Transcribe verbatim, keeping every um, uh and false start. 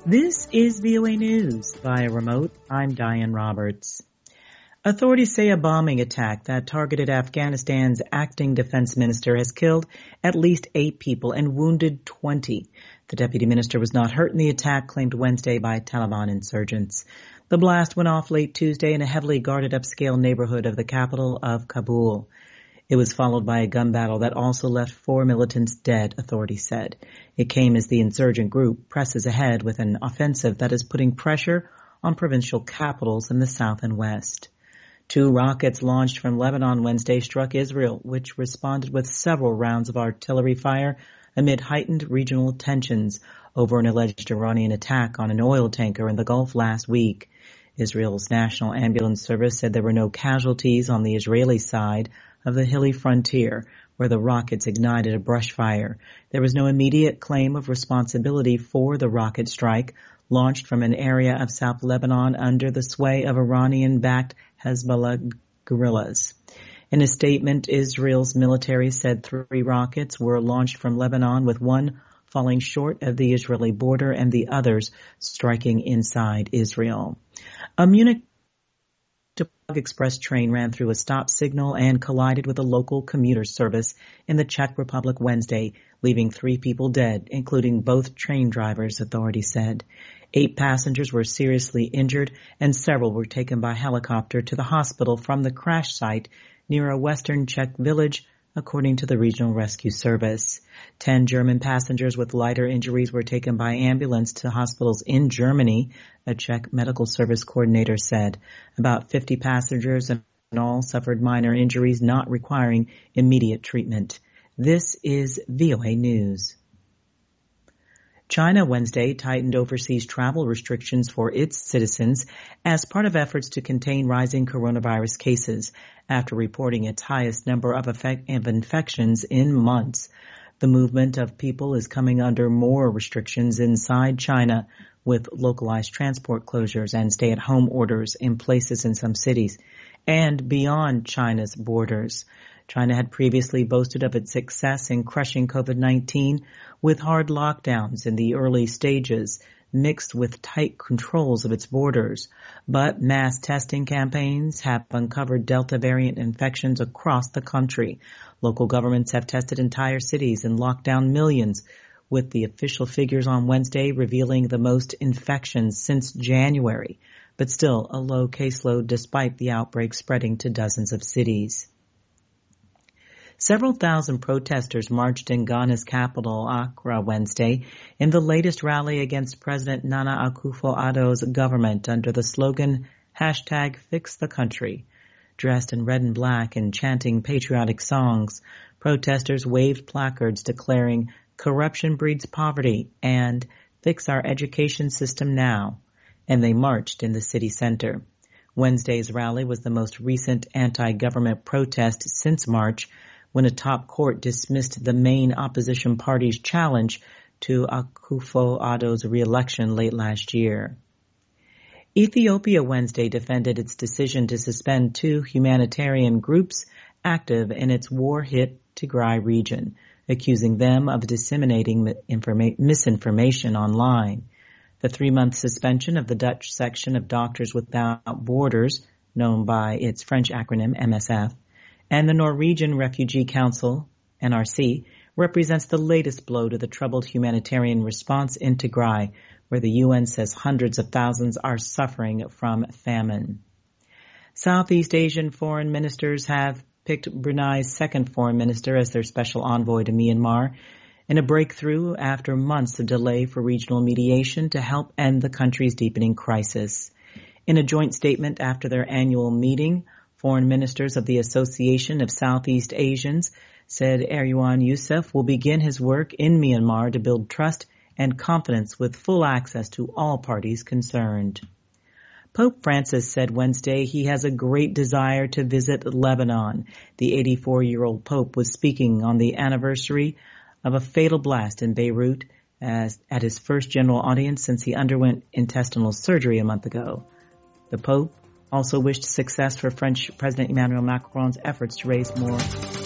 This is V O A News via remote. I'm Diane Roberts. Authorities say a bombing attack that targeted Afghanistan's acting defense minister has killed at least eight people and wounded twenty. The deputy minister was not hurt in the attack claimed Wednesday by Taliban insurgents. The blast went off late Tuesday in a heavily guarded upscale neighborhood of the capital of Kabul. It was followed by a gun battle that also left four militants dead, authorities said. It came as the insurgent group presses ahead with an offensive that is putting pressure on provincial capitals in the south and west. Two rockets launched from Lebanon Wednesday struck Israel, which responded with several rounds of artillery fire amid heightened regional tensions over an alleged Iranian attack on an oil tanker in the Gulf last week. Israel's National Ambulance Service said there were no casualties on the Israeli side of the hilly frontier, where the rockets ignited a brush fire. There was no immediate claim of responsibility for the rocket strike launched from an area of South Lebanon under the sway of Iranian-backed Hezbollah guerrillas. In a statement, Israel's military said three rockets were launched from Lebanon, with one falling short of the Israeli border and the others striking inside Israel. A Munich Express train ran through a stop signal and collided with a local commuter service in the Czech Republic Wednesday, leaving three people dead, including both train drivers, authorities said. Eight passengers were seriously injured and several were taken by helicopter to the hospital from the crash site near a western Czech village, according to the regional rescue service. Ten German passengers with lighter injuries were taken by ambulance to hospitals in Germany, a Czech medical service coordinator said. About fifty passengers in all suffered minor injuries not requiring immediate treatment. This is V O A News. China Wednesday tightened overseas travel restrictions for its citizens as part of efforts to contain rising coronavirus cases after reporting its highest number of, effect- of infections in months. The movement of people is coming under more restrictions inside China, with localized transport closures and stay-at-home orders in places in some cities and beyond China's borders. China had previously boasted of its success in crushing COVID nineteen with hard lockdowns in the early stages, mixed with tight controls of its borders. But mass testing campaigns have uncovered Delta variant infections across the country. Local governments have tested entire cities and locked down millions, with the official figures on Wednesday revealing the most infections since January, but still a low caseload despite the outbreak spreading to dozens of cities. Several thousand protesters marched in Ghana's capital, Accra, Wednesday, in the latest rally against President Nana Akufo-Addo's government under the slogan, hashtag Fix the Country. Dressed in red and black and chanting patriotic songs, protesters waved placards declaring, corruption breeds poverty and fix our education system now, and they marched in the city center. Wednesday's rally was the most recent anti-government protest since March, when a top court dismissed the main opposition party's challenge to Akufo-Addo's re-election late last year. Ethiopia Wednesday defended its decision to suspend two humanitarian groups active in its war-hit Tigray region, accusing them of disseminating informa- misinformation online. The three-month suspension of the Dutch section of Doctors Without Borders, known by its French acronym M S F, and the Norwegian Refugee Council, N R C, represents the latest blow to the troubled humanitarian response in Tigray, where the U N says hundreds of thousands are suffering from famine. Southeast Asian foreign ministers have picked Brunei's second foreign minister as their special envoy to Myanmar, in a breakthrough after months of delay for regional mediation to help end the country's deepening crisis. In a joint statement after their annual meeting, foreign ministers of the Association of Southeast Asians said Erywan Yusof will begin his work in Myanmar to build trust and confidence with full access to all parties concerned. Pope Francis said Wednesday he has a great desire to visit Lebanon. The eighty-four-year-old Pope was speaking on the anniversary of a fatal blast in Beirut as, at his first general audience since he underwent intestinal surgery a month ago. The Pope also wished success for French President Emmanuel Macron's efforts to raise more